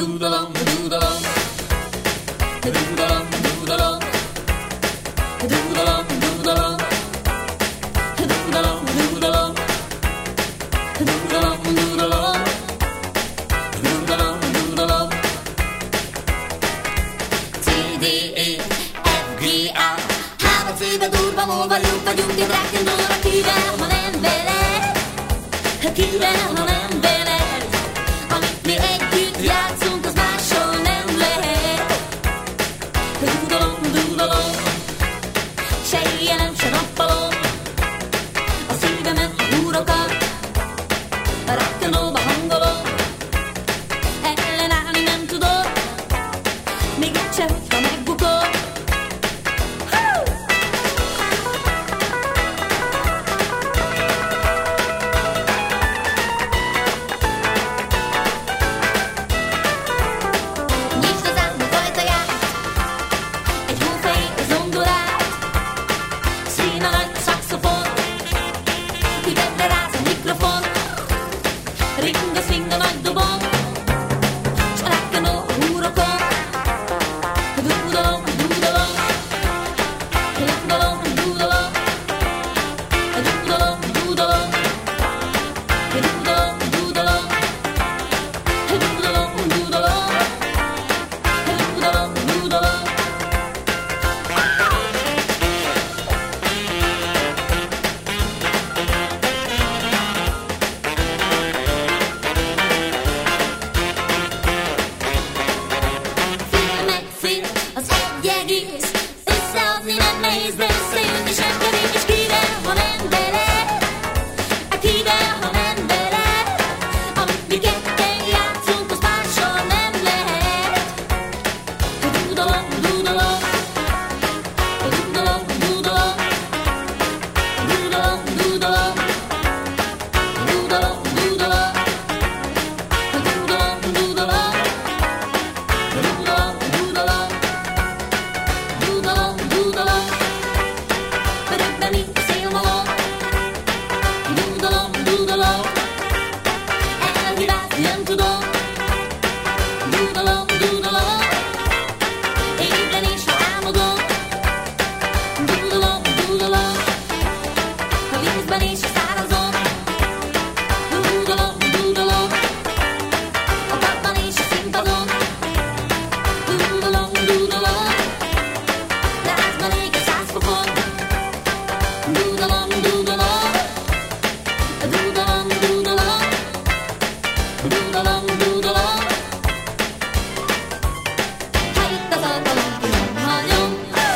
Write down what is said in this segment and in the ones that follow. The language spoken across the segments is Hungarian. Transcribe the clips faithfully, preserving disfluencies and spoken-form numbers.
doodalong, doodalong, doodalong, doodalong, doodalong, doodalong, doodalong, doodalong, doodalong, doodalong, doodalong, doodalong. C D E F G A három széve durva múlva lyuk vagyunk, én rákendóra kivel, ha nem veled, kivel, ha nem veled, amit mi együtt játszunk, az máshol nem lehet. Dúdalom, dúdalom, se éjjelen, se nappalom, a szívemet, a húrokat, a rock'n'rollba hangolom, ellenállni nem tudok, még egyszer, ha megbukok. Nyisd az álmok ajtaját, egy hófej, egy zongorát, szín a nagy szaxofon, ügyedre ráz a mikrofon, ring a swing a nagy dobon, s a rock'n'roll a húrokon. Dúdalom, dúdalom, dúdalom, dúdalom, dúdalom, dúdalom, dúdalom, dúdalom, dúdalom, dúdalom, dúdalom, dúdalom. Fél meg fél, az egy egész, összeadni nem nehéz, de összejönni sem kevés, és kivel, ha nem veled, kivel, ha nem veled, amit mi ketten játszunk, az mással nem lehet. Dúdalom, dúdalom, dúdalom, dúdalom, dúdalom, dúdalom, dúdalom, dúdalom, dúdalom, dúdalom, dúdalom, dúdalom, dúdalom, dúdalom, örökben itt a szélmalom, dúdalom, dúdalom, elhibázni nem tudom, dúdalom, dúdalom, ébren is álmodom, dúdalom, dúdalom, a vízben is szárazom, dúdalom, dúdalom, a padban is a színpadon, dúdalom, dúdalom, lázban ég a száz fokon, dúdalom, dúdalom, dúdalom, dúdalom, dúdalom, dúdalom. Ha itt az alkalom, ki nem hagyom.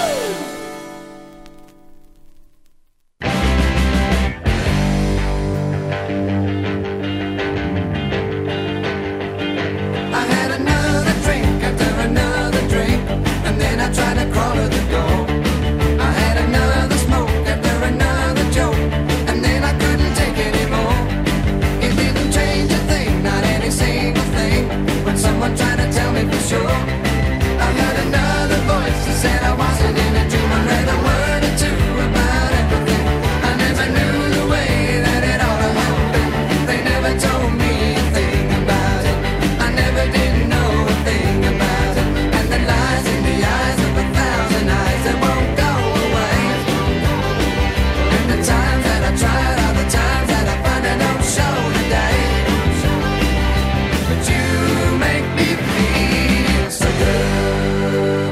I had another drink after another drink, and then I tried to crawl to the door. I had another smoke after another joke, and then I couldn't take anymore. It didn't change a thing, not any single thing, when someone tried to tell me for sure. I heard another voice that said I wasn't in a dream. I read a word or two about everything. I never knew the way that it ought to happen. They never told me a thing about it. I never did know a thing about it. And the lies in the eyes of a thousand eyes that won't go away. And the times that I tried are the times that I find I don't show today. But you make me feel so good.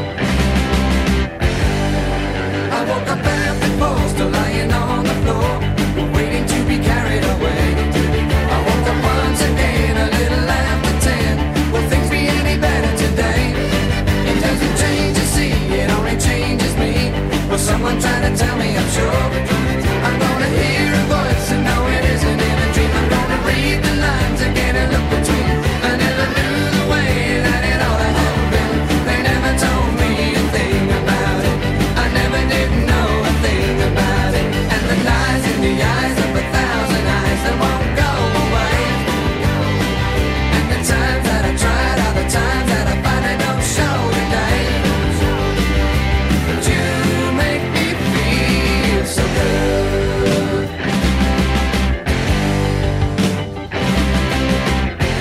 I woke up after four, still lying on the floor, waiting to be carried away. I woke up once again, a little after ten. Will things be any better today? It doesn't change the sea, it only changes me. Will someone try to tell me I'm sure? I'm gonna hear a voice and know it isn't in a dream. I'm gonna read the lines again and look between. I never knew the way that it ought to happen. They never told me a thing about it. I never did know a thing about it. And the lies in the eyes of a thousand eyes that won't go away. And the times that I tried are the times that I find I don't show today. But you make me feel so good.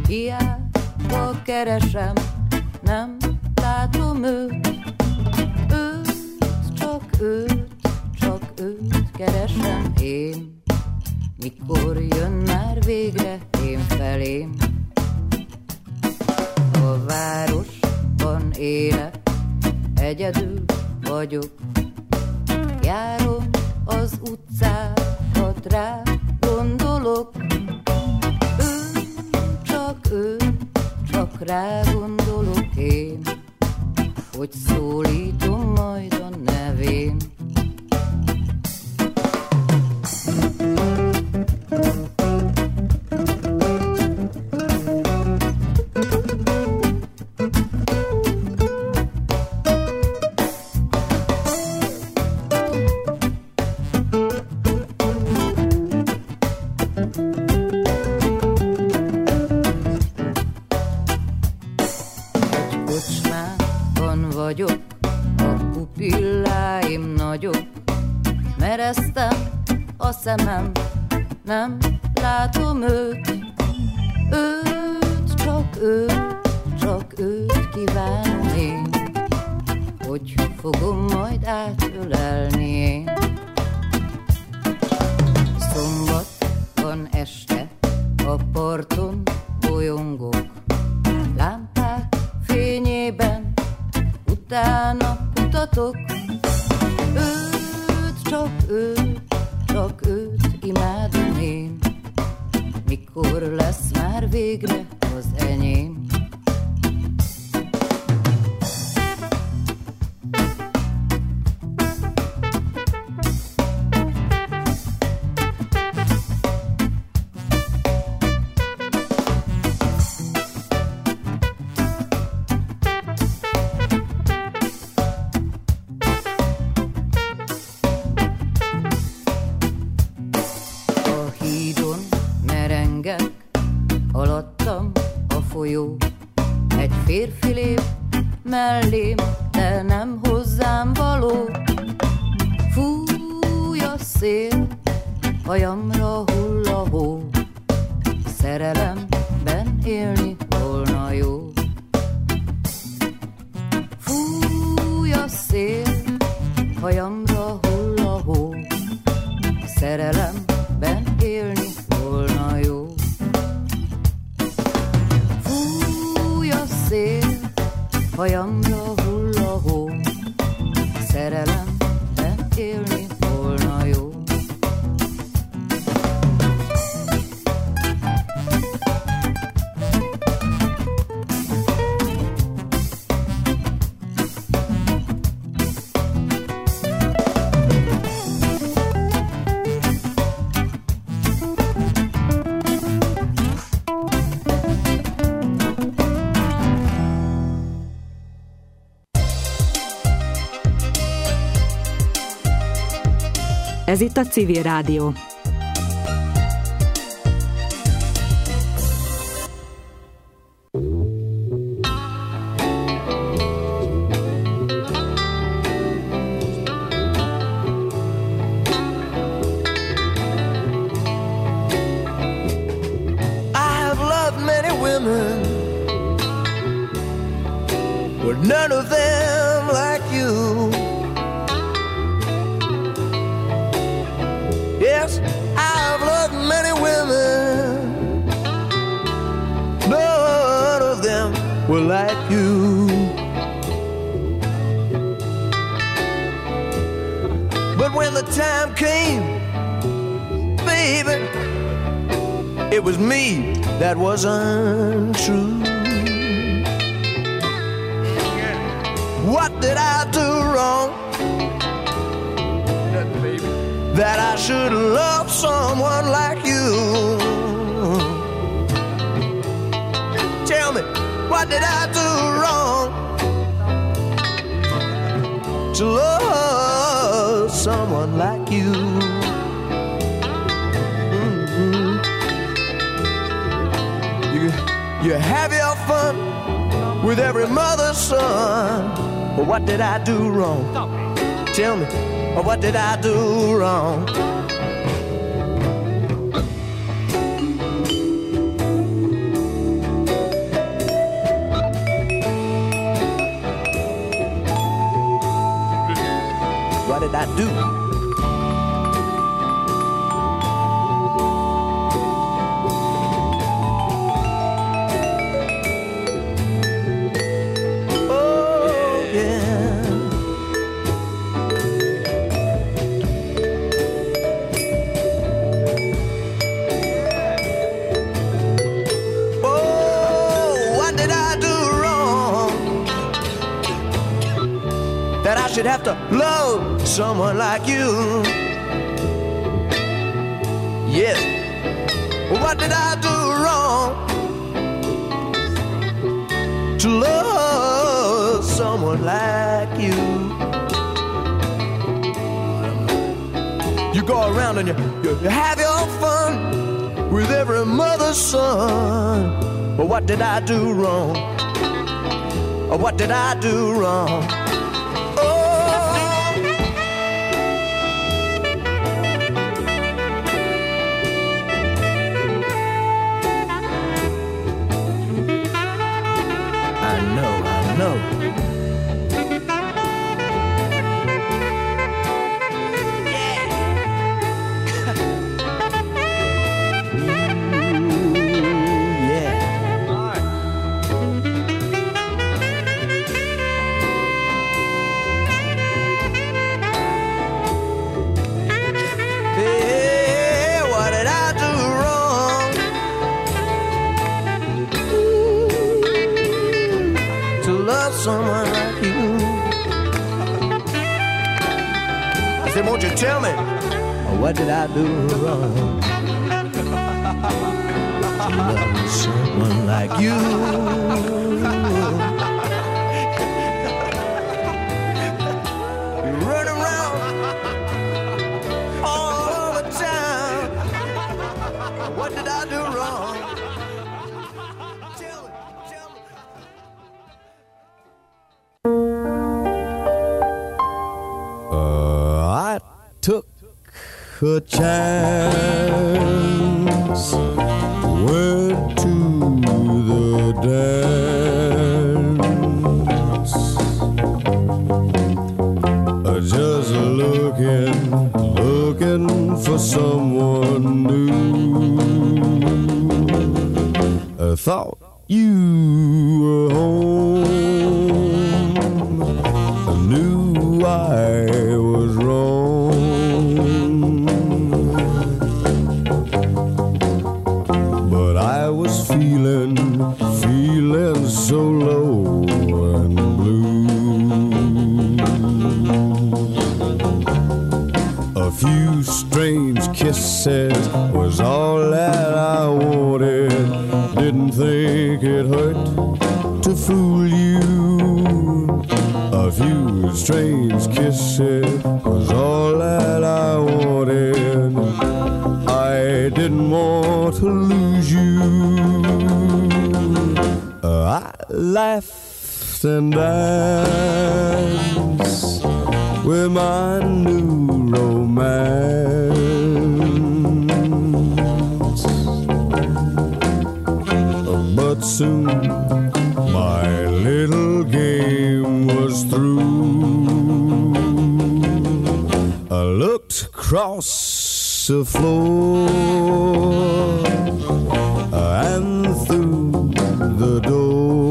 hiába keresem, nem látom őt. Őt, csak őt, csak őt keresem én. Mikor jön már végre én felém? A városban élek, egyedül vagyok. Járom az utcákat, rá gondolok. Ő, csak ő, csak rá gondolok én, hogy szólítom majd a nevén. Vagyok, a pupilláim nagyok, mereztem a szemem, nem látom őt. Őt, csak őt, csak őt kívánom én, hogy fogom majd átölelni én. Szombat van este, a parton bolyongok, lámpák fényében utána kutatok. Őt, csak őt, csak őt imádom én. Mikor lesz már végre az enyém? Alattam a folyó, egy férfi lép mellém, de nem hozzám való. Fúj a szél, hajamra hull a hó, szerelemben élni volna jó. Fúj a szél, hajamra hull a hó, szerelemben élni volna jó. Szél, hajamra hull a hó, szerelemben élni volna jó. Ez itt a Civil Rádió. None of them like you. Yes, I've loved many women. None of them were like you. But when the time came, baby, it was me that was untrue. What did I do wrong? Nothing, baby. That I should love someone like you. Tell me, what did I do wrong to love someone like you? Mm-hmm. You, you have your fun with every mother's son. But what did I do wrong? Tell me, what did I do wrong? do? Should have to love someone like you. Yes. What did I do wrong to love someone like you? You go around and you, you, you have your fun with every mother's son. But what did I do wrong? What did I do wrong? Someone like you. I said, won't you tell me, what did I do wrong to love someone like you? You run around all over town. What did I do wrong? Tell me, tell me. A chance, went to the dance, just looking, looking for someone new. I thought you were home, I knew I was wrong. Feeling, feeling so low and blue. A few strange kisses was all that I wanted. Didn't think it hurt to fool you. A few strange kisses was all that I wanted. I didn't want to lose you. I laughed and danced with my new romance. But soon my little game was through. I looked across the floor and through the door.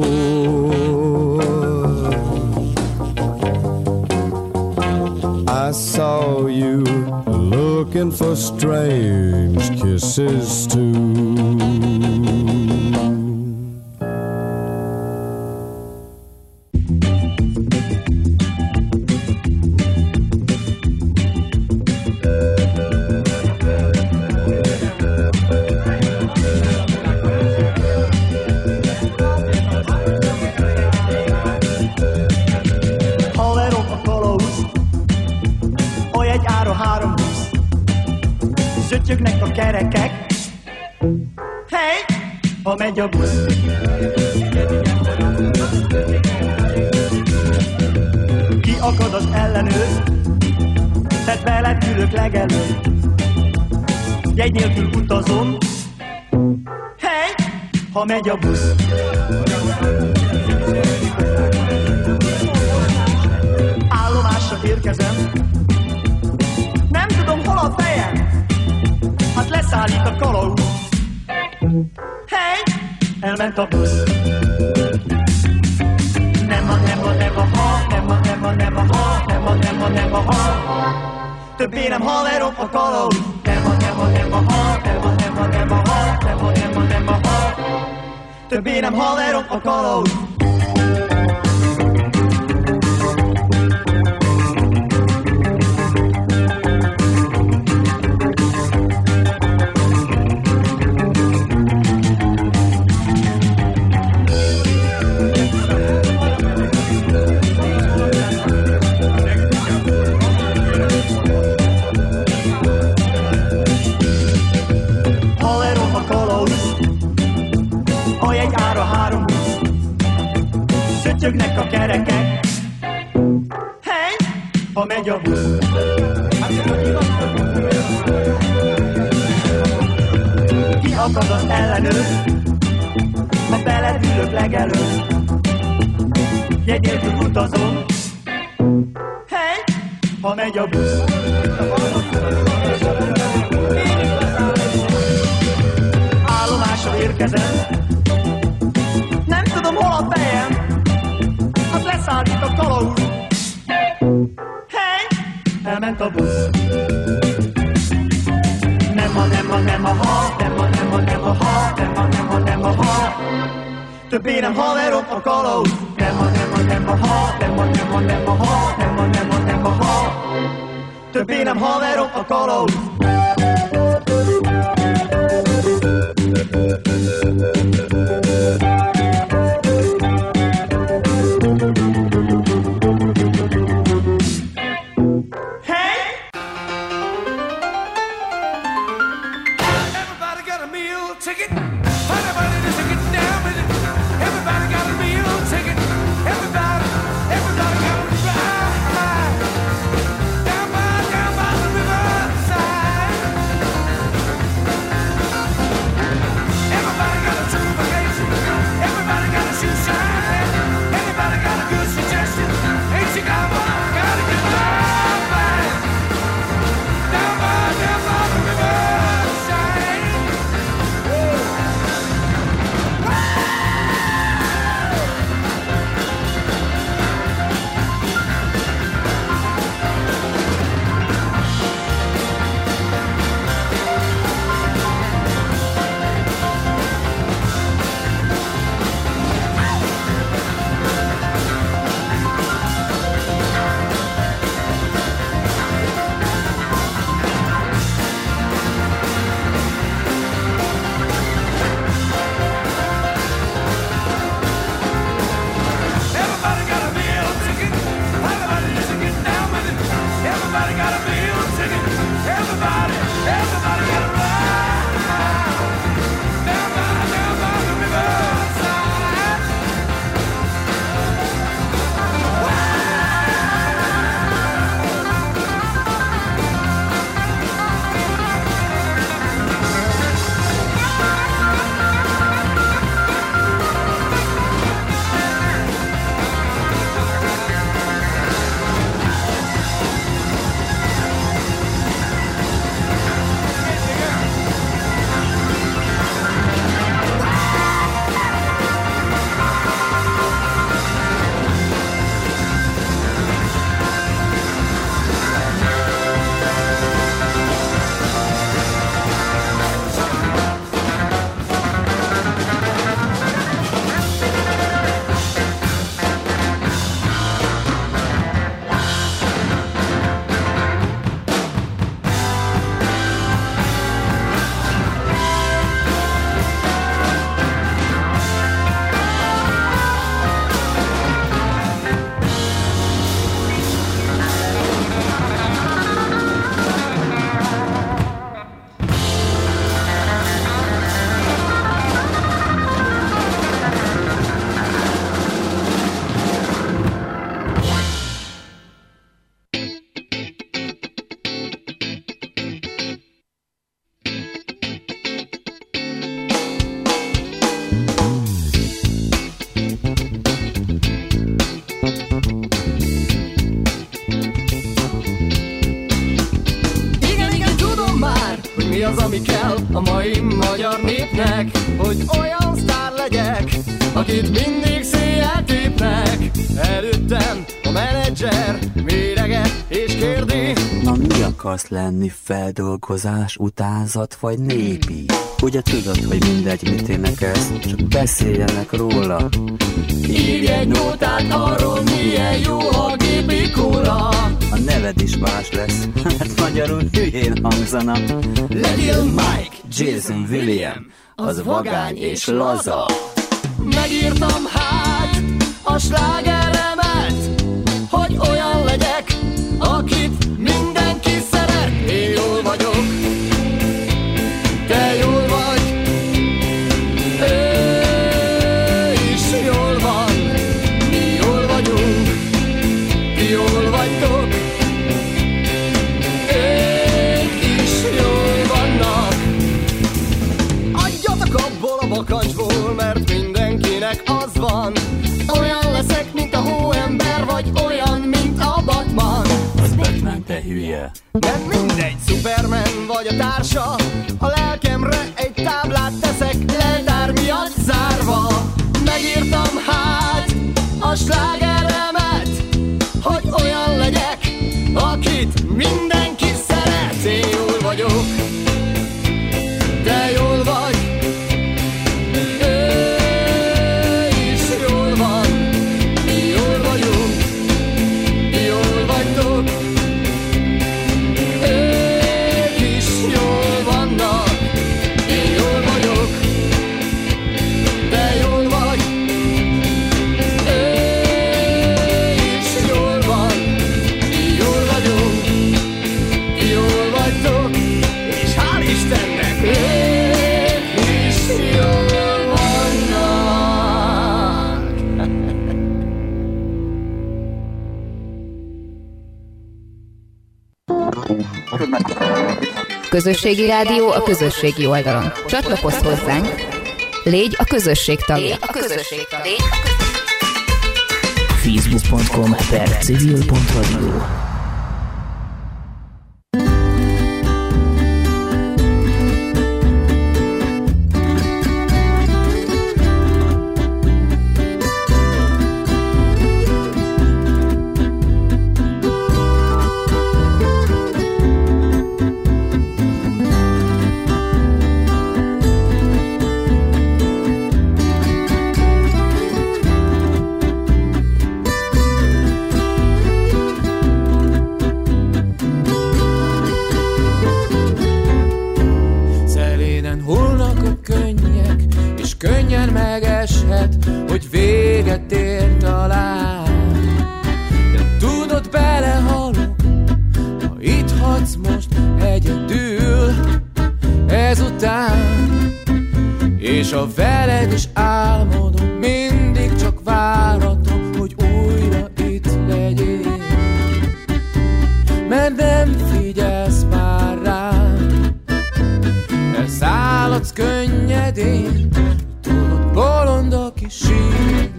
I saw you looking for strange kisses too. Sütjüknek a kerekek. Hey! Ha megy a busz. Ki akad az ellenőr? Tedd veled ülök legelőtt. Jegy nélkül utazom. Hey! Ha megy a busz. Állomásra érkezem. leszállít a kalauz. Hey! Elment a busz. Nem a, nem a, nem a ha, nem a, nem a, nem a ha, nem a, nem a, nem a ha. Többé nem haverom a kalauz. Nem a, nem a, nem a ha, nem a, nem a, nem a ha, nem a, nem a, nem a ha. Többé nem haverom a kalauz. Szötyögnek a kerekek. Hey! Ha megy a busz. Kiakad az ellenőr, ha beledülök legelőtt. Jegy nélkül utazom. Hey! Ha megy a busz. Állomásra érkezem. Nem tudom, hol a fejem. Az leszállít a kalauz. Hey! Elment a busz. Nem a, nem a, nem a ha, nem a, nem a, nem a ha, nem a, nem a, nem a ha. Többé nem haverom a kalauz. Nem a, nem a, nem a ha, nem a, nem a, nem a ha, nem a, nem a, nem a ha. Többé nem haverom a kalauz. Down by, down by the riverside. akit mindig széjjel tépnek. Előttem a menedzser méreget és kérdi: na mi akarsz lenni, feldolgozás, utánzat vagy népi? Ugye tudod, hogy mindegy, mit énekelsz, csak beszéljenek róla. Írj egy nótát arról, milyen jó a gépi kóla. A neved is más lesz, hát magyarul hülyén hangzana. Legyél Mike, Jason William, az vagány és laza. Megírtam hát a slágeremet, hogy olyan legyek, akit mindenki szeret. Én jól vagyok, te jól vagy, ő is jól van. Mi jól vagyunk, ti jól vagytok, ők is jól vannak. Adjatok abból a bakancsból, mert mindenkinek az van. Olyan leszek, mint a hóember, vagy olyan, mint a Batman. Az Batman, te hülye. Nem mindegy, Superman vagy a társa, a lelkemre egy táblát teszek, leltár miatt zárva. Megírtam hát a slágeremet, hogy olyan legyek, akit mindenki szeret. Én jól vagyok, te jól vagy, Közösségi rádió a közösségi oldalon. Csatlakozz hozzánk, légy a közösség tagja. facebook pont com per civil pont radio. Hogy véget ér talán, de tudod, belehalok, ha itt hagysz most egyedül ezután. És a veled is álmodom, mindig csak váratom, hogy újra itt legyél. Mert nem figyelsz már rám, elszálladsz könnyedén. Bolond, aki sír,